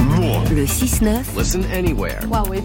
Le 6-9. Listen anywhere.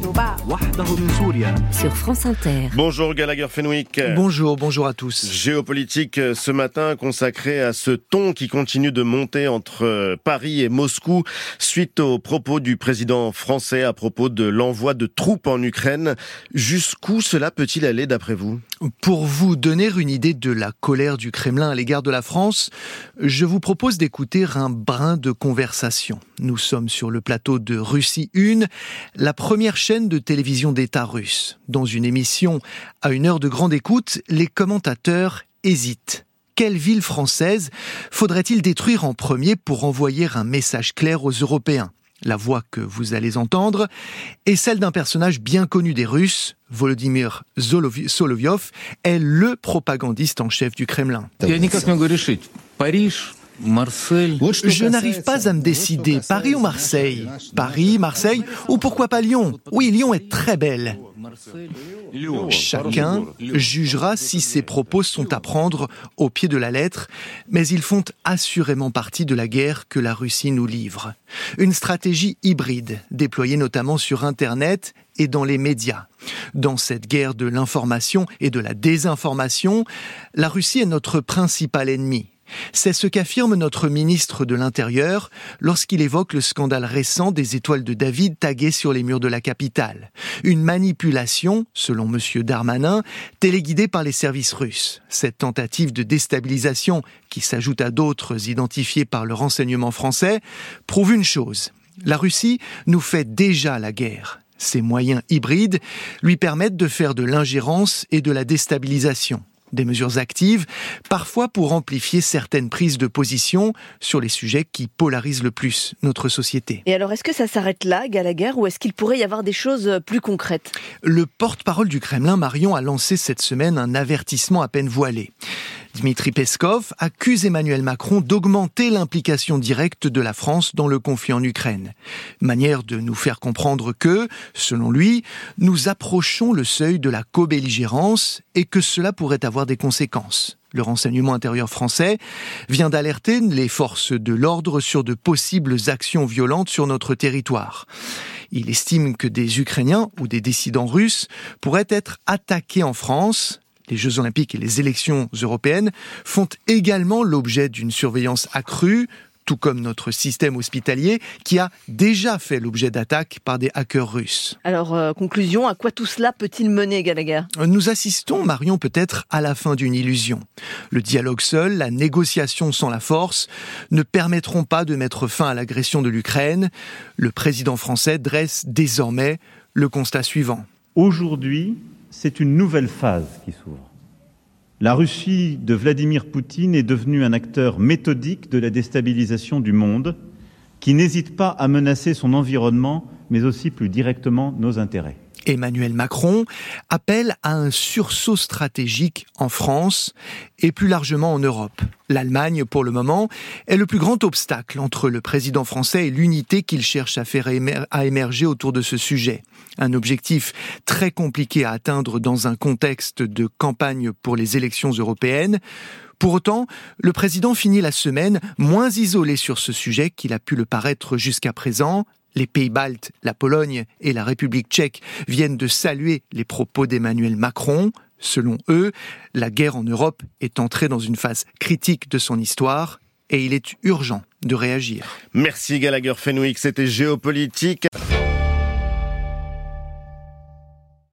Sur France Inter. Bonjour Gallagher Fenwick. Bonjour à tous. Géopolitique ce matin consacré à ce ton qui continue de monter entre Paris et Moscou suite aux propos du président français à propos de l'envoi de troupes en Ukraine. Jusqu'où cela peut-il aller d'après vous ? Pour vous donner une idée de la colère du Kremlin à l'égard de la France, je vous propose d'écouter un brin de conversation. Nous sommes sur le plateau de Russie 1, la première chaîne de télévision d'État russe. Dans une émission à une heure de grande écoute, les commentateurs hésitent. Quelle ville française faudrait-il détruire en premier pour envoyer un message clair aux Européens ? La voix que vous allez entendre est celle d'un personnage bien connu des Russes. Volodymyr Solovyov est le propagandiste en chef du Kremlin. Je n'arrive pas à me décider, Paris ou Marseille ? Paris, Marseille, ou pourquoi pas Lyon ? Oui, Lyon est très belle. Chacun jugera si ces propos sont à prendre au pied de la lettre, mais ils font assurément partie de la guerre que la Russie nous livre. Une stratégie hybride, déployée notamment sur Internet et dans les médias. Dans cette guerre de l'information et de la désinformation, la Russie est notre principal ennemi. C'est ce qu'affirme notre ministre de l'Intérieur lorsqu'il évoque le scandale récent des étoiles de David taguées sur les murs de la capitale. Une manipulation, selon M. Darmanin, téléguidée par les services russes. Cette tentative de déstabilisation, qui s'ajoute à d'autres identifiées par le renseignement français, prouve une chose. La Russie nous fait déjà la guerre. Ces moyens hybrides lui permettent de faire de l'ingérence et de la déstabilisation. Des mesures actives, parfois pour amplifier certaines prises de position sur les sujets qui polarisent le plus notre société. Et alors, est-ce que ça s'arrête là, Gallagher, ou est-ce qu'il pourrait y avoir des choses plus concrètes ? Le porte-parole du Kremlin, Marion, a lancé cette semaine un avertissement à peine voilé. Dmitri Peskov accuse Emmanuel Macron d'augmenter l'implication directe de la France dans le conflit en Ukraine. Manière de nous faire comprendre que, selon lui, nous approchons le seuil de la co-belligérance et que cela pourrait avoir des conséquences. Le renseignement intérieur français vient d'alerter les forces de l'ordre sur de possibles actions violentes sur notre territoire. Il estime que des Ukrainiens ou des dissidents russes pourraient être attaqués en France. Les Jeux Olympiques et les élections européennes font également l'objet d'une surveillance accrue, tout comme notre système hospitalier qui a déjà fait l'objet d'attaques par des hackers russes. Alors, conclusion, à quoi tout cela peut-il mener, Gallagher ? Nous assistons, Marion, peut-être à la fin d'une illusion. Le dialogue seul, la négociation sans la force ne permettront pas de mettre fin à l'agression de l'Ukraine. Le président français dresse désormais le constat suivant. Aujourd'hui, c'est une nouvelle phase qui s'ouvre. La Russie de Vladimir Poutine est devenue un acteur méthodique de la déstabilisation du monde, qui n'hésite pas à menacer son environnement, mais aussi plus directement nos intérêts. Emmanuel Macron appelle à un sursaut stratégique en France et plus largement en Europe. L'Allemagne, pour le moment, est le plus grand obstacle entre le président français et l'unité qu'il cherche à faire émerger autour de ce sujet. Un objectif très compliqué à atteindre dans un contexte de campagne pour les élections européennes. Pour autant, le président finit la semaine moins isolé sur ce sujet qu'il a pu le paraître jusqu'à présent. Les pays baltes, la Pologne et la République tchèque viennent de saluer les propos d'Emmanuel Macron. Selon eux, la guerre en Europe est entrée dans une phase critique de son histoire et il est urgent de réagir. Merci Gallagher Fenwick, c'était Géopolitique.